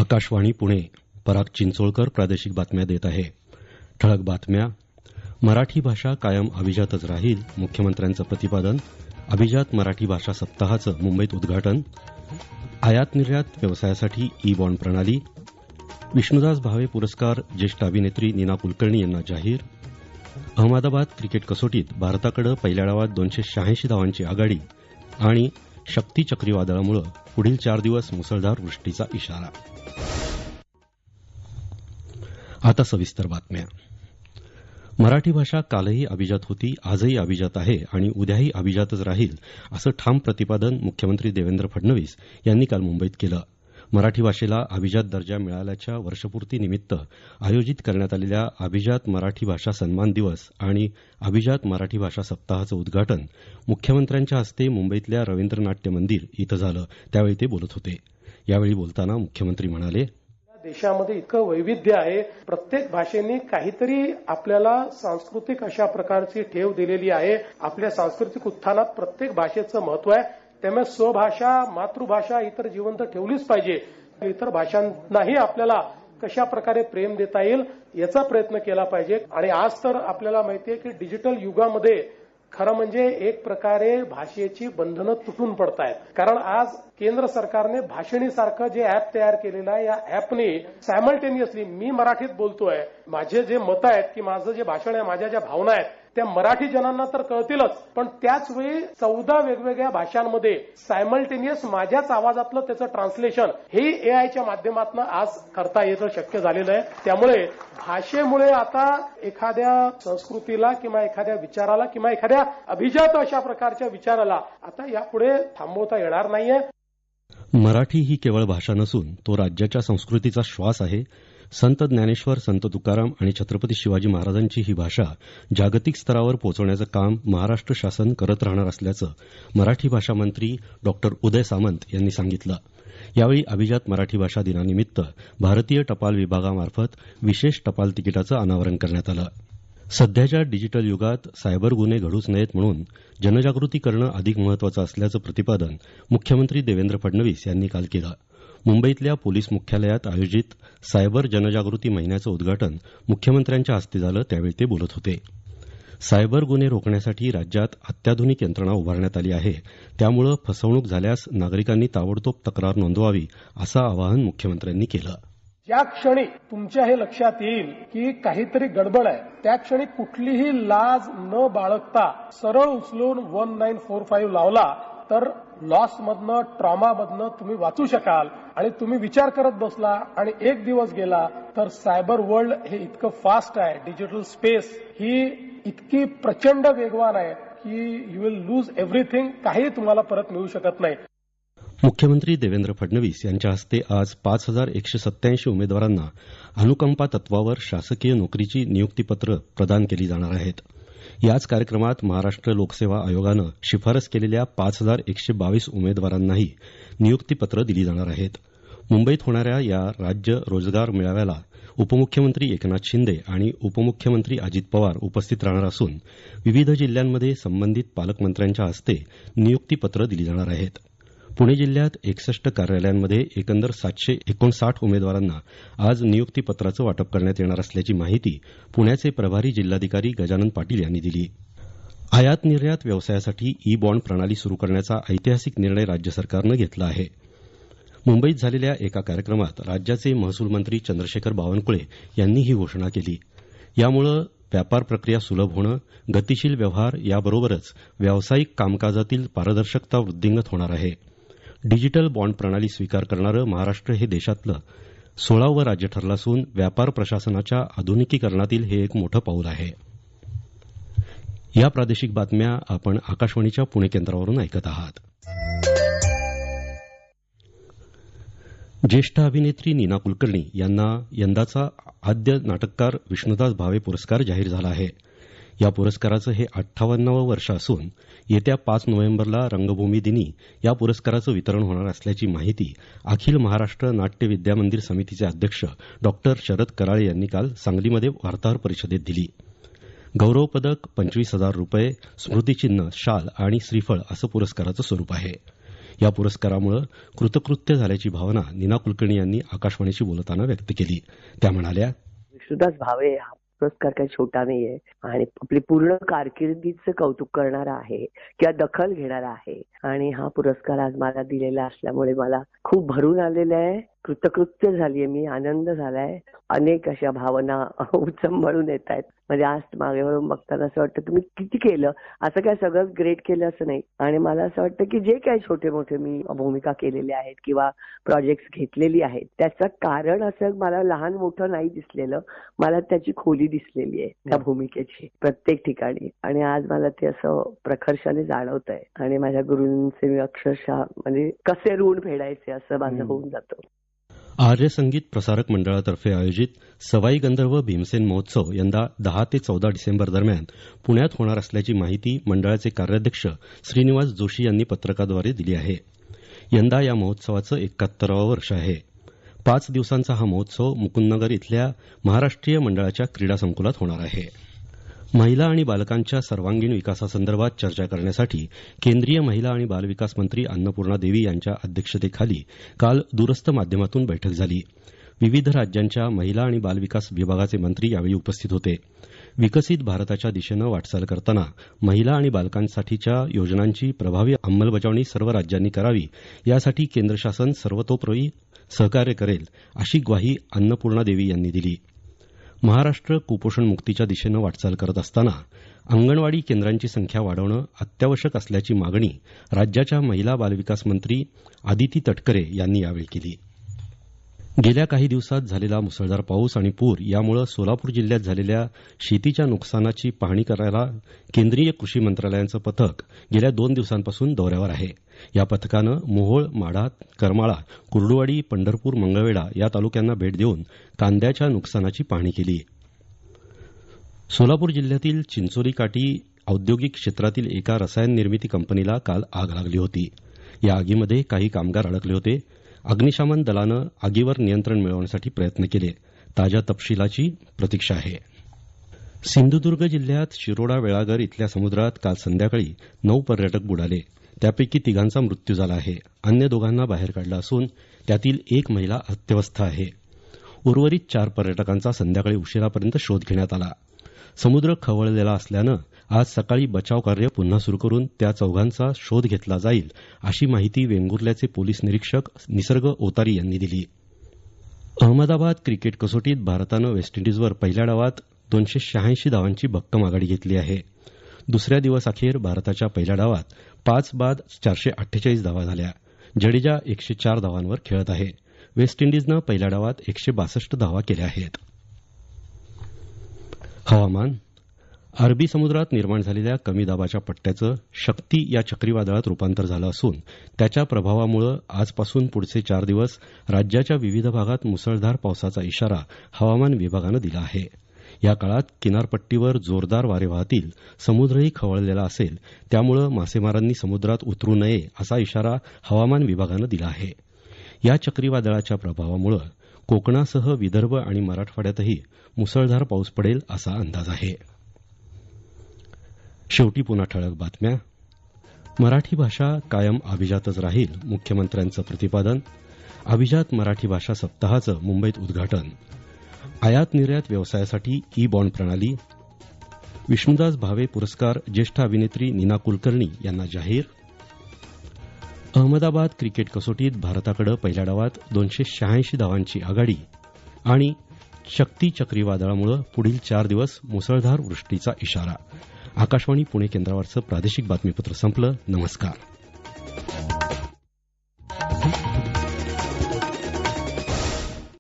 आकाशवाणी पुणे. पराग चिंचोळकर प्रादेशिक बातम्या देत आहे. ठळक बातम्या. मराठी भाषा कायम अभिजातच राहील, मुख्यमंत्र्यांचं प्रतिपादन. अभिजात मराठी भाषा सप्ताहाचं मुंबईत उद्घाटन. आयात निर्यात व्यवसायासाठी ई बॉण्ड प्रणाली. विष्णुदास भावे पुरस्कार ज्येष्ठ अभिनेत्री नीना कुलकर्णी यांना जाहीर. अहमदाबाद क्रिकेट कसोटीत भारताकडे पहिल्या डावात 286 धावांची आघाडी. आणि शक्ती चक्रीवादळामुळे पुढील 4 दिवस मुसळधार वृष्टीचा इशारा. आता सविस्तर बातम्या. मराठी भाषा कालही अभिजात होती, आजही अभिजात आहे आणि उद्याही अभिजातच राहील, असं ठाम प्रतिपादन मुख्यमंत्री देवेंद्र फडणवीस यांनी काल मुंबईत केलं. मराठी भाषेला अभिजात दर्जा मिळाल्याच्या वर्षपूर्तीनिमित्त आयोजित करण्यात आलेल्या अभिजात मराठी भाषा सन्मान दिवस आणि अभिजात मराठी भाषा सप्ताहाचं उद्घाटन मुख्यमंत्र्यांच्या हस्ते मुंबईतल्या रवींद्र नाट्य मंदिर इथं झालं. त्यावेळी ते बोलत होते. यावेळी बोलताना मुख्यमंत्री म्हणाले, देशामध्ये इतकं वैविध्य आहे. प्रत्येक भाषेने काहीतरी आपल्याला सांस्कृतिक अशा प्रकारची ठेव दिलेली आहे. आपल्या सांस्कृतिक उत्थानात प्रत्येक भाषेचं महत्व आहे. त्यामुळे स्वभाषा, मातृभाषा इतर जिवंत ठेवलीच पाहिजे. इतर भाषांनाही आपल्याला कशा प्रकारे प्रेम देता येईल याचा प्रयत्न केला पाहिजे. आणि आज तर आपल्याला माहिती आहे की डिजिटल युगामध्ये खरं म्हणजे एक प्रकारे भाषेची बंधनं तुटून पडत आहेत. कारण आज केंद्र सरकारने भाषणीसारखं जे ऍप तयार केलेलं आहे, या ऍपने सायमल्टेनियसली मी मराठीत बोलतोय, माझे जे मत आहेत की माझं जे भाषण आहे, माझ्या ज्या भावना आहेत त्या मराठी जनांना तर कळतीलच, पण त्याच वेळी 14 वेगवेगळ्या भाषांमध्ये सायमल्टेनियस माझ्याच आवाजातलं त्याचं ट्रान्सलेशन हे एआयच्या माध्यमातून आज करता येणं शक्य झालेलं आहे. त्यामुळे भाषेमुळे आता एखाद्या संस्कृतीला किंवा एखाद्या विचाराला किंवा एखाद्या अभिजात अशा प्रकारच्या विचाराला आता यापुढे थांबवता येणार नाहीये. मराठी ही केवळ भाषा नसून तो राज्याच्या संस्कृतीचा श्वास आहे. संत ज्ञानेश्वर, संत तुकाराम आणि छत्रपती शिवाजी महाराजांची ही भाषा जागतिक स्तरावर पोहोचवण्याचं काम महाराष्ट्र शासन करत राहणार असल्याचं मराठी भाषा मंत्री डॉ. उदय सामंत यांनी सांगितलं. यावेळी अभिजात मराठी भाषा दिनानिमित्त भारतीय टपाल विभागामार्फत विशेष टपाल तिकिटाचं अनावरण करण्यात आलं. सध्याच्या डिजिटल युगात सायबर गुन्हे घडूच नयेत म्हणून जनजागृती करणं अधिक महत्वाचं असल्याचं प्रतिपादन मुख्यमंत्री देवेंद्र फडणवीस यांनी काल केलं. मुंबईतल्या पोलीस मुख्यालयात आयोजित सायबर जनजागृती महिन्याचं उद्घाटन मुख्यमंत्र्यांच्या हस्ते झालं. त्यावेळी ते बोलत होते. सायबर गुन्हे रोखण्यासाठी राज्यात अत्याधुनिक यंत्रणा उभारण्यात आली आहे. त्यामुळे फसवणूक झाल्यास नागरिकांनी ताबडतोब तक्रार नोंदवावी असं आवाहन मुख्यमंत्र्यांनी केलं. ज्या क्षणी तुमच्या हे लक्षात येईल की काहीतरी गडबड आहे, त्या क्षणी कुठलीही लाज न बाळगता सरळ उचलून 1945 लावला तर लॉसमधनं, ट्रॉमामधनं तुम्ही वाचू शकाल. आणि तुम्ही विचार करत बसला आणि एक दिवस गेला तर सायबर वर्ल्ड हे इतकं फास्ट आहे, डिजिटल स्पेस ही इतकी प्रचंड वेगवान आहे की यू विल लूज एव्हरीथिंग. काही तुम्हाला परत मिळू शकत नाही. मुख्यमंत्री देवेंद्र फडणवीस यांच्या हस्ते आज 5187 उमेदवारांना अनुकंपा तत्वावर शासकीय नोकरीची नियुक्तीपत्र प्रदान केली जाणार आहेत. याच कार्यक्रमात महाराष्ट्र लोकसेवा आयोगानं शिफारस केलेल्या 5122 उमेदवारांनाही नियुक्तीपत्र दिली जाणार आहेत. मुंबईत होणाऱ्या या राज्य रोजगार मेळाव्याला उपमुख्यमंत्री एकनाथ शिंदे आणि उपमुख्यमंत्री अजित पवार उपस्थित राहणार असून विविध जिल्ह्यांमध्ये संबंधित पालकमंत्र्यांच्या हस्ते नियुक्तीपत्र दिली जाणार आहेत. पुणे जिल्ह्यात 61 कार्यालयांमध्ये एकंदर 759 उमेदवारांना आज नियुक्तीपत्राचं वाटप करण्यात येणार असल्याची माहिती पुण्याचे प्रभारी जिल्हाधिकारी गजानन पाटील यांनी दिली. आयात निर्यात व्यवसायासाठी ई बॉण्ड प्रणाली सुरू करण्याचा ऐतिहासिक निर्णय राज्य सरकारनं घेतला आहे. मुंबईत झालेल्या एका कार्यक्रमात राज्याचे महसूल मंत्री चंद्रशेखर बावनकुळे यांनी ही घोषणा केली. यामुळे व्यापार प्रक्रिया सुलभ होणं, गतिशील व्यवहार याबरोबरच व्यावसायिक कामकाजातील पारदर्शकता वृद्धिंगत होणार आहे. डिजिटल बॉण्ड प्रणाली स्वीकार करणारं महाराष्ट्र हे देशातलं 16वं राज्य ठरलं असून व्यापार प्रशासनाच्या आधुनिकीकरणातील हे एक मोठं पाऊल आहे. या प्रादेशिक बातम्या आपण आकाशवाणीच्या पुणे केंद्रावरून ऐकत आहात. ज्येष्ठ अभिनेत्री नीना कुलकर्णी यांना यंदाचा आद्य नाटककार विष्णुदास भावे पुरस्कार जाहीर झाला आहे. या पुरस्काराचं हे 58वं वर्ष असून येत्या 5 नोव्हेंबरला रंगभूमी दिनी या पुरस्काराचं वितरण होणार असल्याची माहिती अखिल महाराष्ट्र नाट्य विद्यामंदिर समितीचे अध्यक्ष डॉ. शरद कराळे यांनी काल सांगलीमध्ये वार्ताहर परिषदेत दिली. गौरव पदक, 25,000 रुपये, स्मृतिचिन्ह, शाल आणि श्रीफळ असं पुरस्काराचं स्वरूप आहे. या पुरस्कारामुळे कृतकृत्य झाल्याची भावना नीना कुलकर्णी यांनी आकाशवाणीशी बोलताना व्यक्त केली. त्या म्हणाल्या, विष्णुदास भावे हा पुरस्कार काही छोटा नाहीये आणि आपली पूर्ण कारकिर्दीचं कौतुक करणारा आहे किंवा दखल घेणारा आहे आणि हा पुरस्कार आज मला दिलेला असल्यामुळे मला खूप भरून आलेला आहे. कृतकृत्य झालीये मी, आनंद झालाय. अनेक अशा भावना उचंबळून येत आहेत. म्हणजे आज मागे वळून बघताना असं वाटतं तुम्ही किती केलं, असं काय सगळं ग्रेट केलं असं नाही. आणि मला असं वाटतं की जे काही छोटे मोठे मी भूमिका केलेल्या आहेत किंवा प्रोजेक्ट्स घेतलेली आहेत त्याचं कारण असं मला लहान मोठं नाही दिसलेलं, मला त्याची खोली दिसलेली आहे त्या भूमिकेची प्रत्येक ठिकाणी. आणि आज मला ते असं प्रखर्षाने जाणवत आहे आणि माझ्या गुरूंचे मी अक्षरशः म्हणजे कसे ऋण फेडायचे असं माझं होऊन जातं. आर्य संगीत प्रसारक मंडळातर्फे आयोजित सवाई गंधर्व भीमसेन महोत्सव यंदा 10 ते 14 डिसेंबर दरम्यान पुण्यात होणार असल्याची माहिती मंडळाचे कार्याध्यक्ष श्रीनिवास जोशी यांनी पत्रकाद्वारे दिली आहे. यंदा या महोत्सवाचं 71वं वर्ष आहे. 5 दिवसांचा हा महोत्सव मुकुंदनगर इथल्या महाराष्ट्रीय मंडळाच्या क्रीडा संकुलात होणार आहे. महिला आणि बालकांच्या सर्वांगीण विकासासंदर्भात चर्चा करण्यासाठी केंद्रीय महिला आणि बालविकास मंत्री अन्नपूर्णा देवी यांच्या अध्यक्षतेखाली काल दूरस्थ माध्यमातून बैठक झाली. विविध राज्यांच्या महिला आणि बालविकास विभागाचे मंत्री यावेळी उपस्थित होते. विकसित भारताच्या दिशेनं वाटचाल करताना महिला आणि बालकांसाठीच्या योजनांची प्रभावी अंमलबजावणी सर्व राज्यांनी करावी यासाठी केंद्र शासन सर्वतोपरी सहकार्य करेल अशी ग्वाही अन्नपूर्णा देवी यांनी दिली. महाराष्ट्र कुपोषण मुक्तीच्या दिशेनं वाटचाल करत असताना अंगणवाडी केंद्रांची संख्या वाढवणं अत्यावश्यक असल्याची मागणी राज्याच्या महिला बालविकास मंत्री आदिती तटकरे यांनी यावेळी केली. गेल्या काही दिवसात झालेला मुसळधार पाऊस आणि पूर यामुळे सोलापूर जिल्ह्यात झालेल्या शेतीच्या नुकसानाची पाहणी करायला केंद्रीय कृषी मंत्रालयाचं पथक गेल्या 2 दिवसांपासून दौऱ्यावर आहे. या पथकानं मोहोळ, माढा, करमाळा, कुर्डुवाडी, पंढरपूर, मंगळवेढा या तालुक्यांना भेट देऊन कांद्याच्या नुकसानाची पाहणी केली. सोलापूर जिल्ह्यातील चिंचोली काठी औद्योगिक क्षेत्रातील एका रसायन निर्मिती कंपनीला काल आग लागली होती. या आगीमध्ये काही कामगार अडकले होते. अग्निशमन दलानं आगीवर नियंत्रण मिळवण्यासाठी प्रयत्न केले. ताज्या तपशिलाची प्रतीक्षा आहे. सिंधुदुर्ग जिल्ह्यात शिरोडा वेळागर इथल्या समुद्रात काल संध्याकाळी 9 पर्यटक बुडाले. त्यापैकी 3घांचा मृत्यू झाला आहे. अन्य 2घांना बाहेर काढलं असून त्यातील 1 महिला अत्यवस्थ आहे. उर्वरित 4 पर्यटकांचा संध्याकाळी उशिरापर्यंत शोध घेण्यात आला. समुद्र खवळलेला असल्यानं आज सकाळी बचाव कार्य पुन्हा सुरू करून त्या 4घांचा शोध घेतला जाईल अशी माहिती वेंगुर्ल्याचे पोलीस निरीक्षक निसर्ग ओतारी यांनी दिली. अहमदाबाद क्रिकेट कसोटीत भारतानं वेस्ट इंडिजवर पहिल्या डावात 286 धावांची भक्कम आघाडी घेतली आहे. दुसऱ्या दिवस अखेर भारताच्या पहिल्या डावात 5 बाद 448 धावा झाल्या. जडेजा 104 धावांवर खेळत आहे. वेस्ट इंडिजनं पहिल्या डावात 162 धावा केल्या आहेत. हवामान. अरबी समुद्रात निर्माण झालेल्या कमी दाबाच्या पट्ट्याचं शक्ती या चक्रीवादळात रूपांतर झालं असून त्याच्या प्रभावामुळे आजपासून पुढचे 4 दिवस राज्याच्या विविध भागात मुसळधार पावसाचा इशारा हवामान विभागानं दिला आहे. या काळात किनारपट्टीवर जोरदार वारे वाहतील, समुद्रही खवळलेला असेल, त्यामुळे मासेमारांनी समुद्रात उतरू नये असा इशारा हवामान विभागानं दिला आहे. या चक्रीवादळाच्या प्रभावामुळे कोकणासह विदर्भ आणि मराठवाड्यातही मुसळधार पाऊस पडेल असा अंदाज आहे. शेवटी पुन्हा ठळक बातम्या. मराठी भाषा कायम अभिजातच राहील, मुख्यमंत्र्यांचं प्रतिपादन. अभिजात मराठी भाषा सप्ताहाचं मुंबईत उद्घाटन. आयात निर्यात व्यवसायासाठी ई बॉन्ड प्रणाली. विष्णुदास भावे पुरस्कार ज्येष्ठ अभिनेत्री नीना कुलकर्णी यांना जाहीर. अहमदाबाद क्रिकेट कसोटीत भारताकडे पहिल्या डावात 286 धावांची आघाडी. आणि शक्ती चक्रीवादळामुळे पुढील 4 दिवस मुसळधार वृष्टीचा इशारा. आकाशवाणी पुणे केंद्रावरचं प्रादेशिक बातमीपत्र संपलं. नमस्कार.